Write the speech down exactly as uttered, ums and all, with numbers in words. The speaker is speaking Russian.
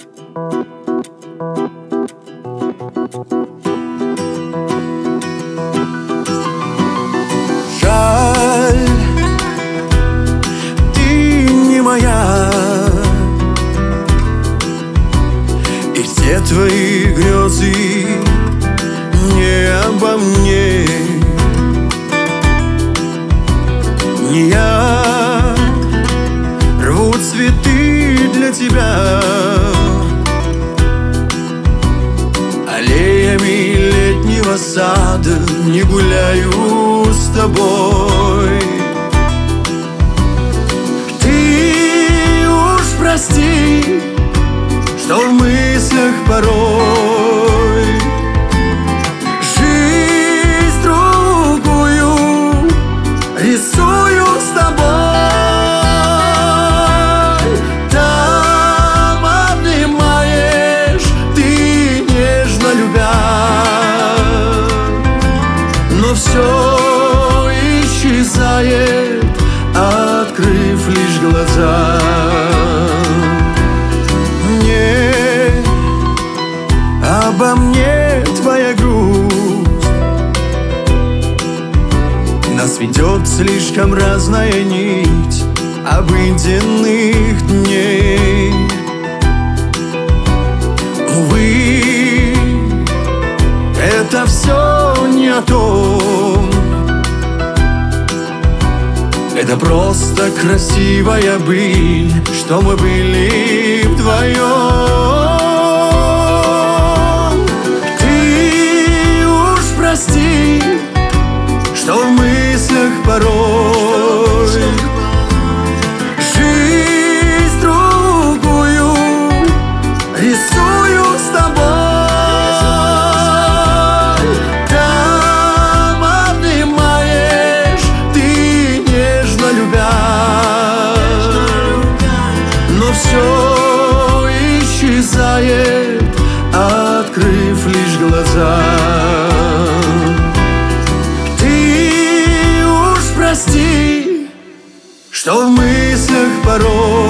Жаль, ты не моя, и все твои грезы не обо мне. Не я рву цветы для тебя, аллеями летнего сада не гуляю с тобой. Ты уж прости, что в мыслях порой жизнь другую рисую с тобой. Там обнимаешь ты, нежно любя, но все исчезает, открыв лишь глаза. Не обо мне твоя грусть, нас ведет слишком разная нить обыденных дней. Увы, это все не о том. Это просто красивая быль, что мы были вдвоем. Ты уж прости, что в мыслях порой жизнь другую рисую с тобой. Там обнимаешь ты, нежно любя, но все исчезает, открыв лишь глаза. Прости, что в мыслях порой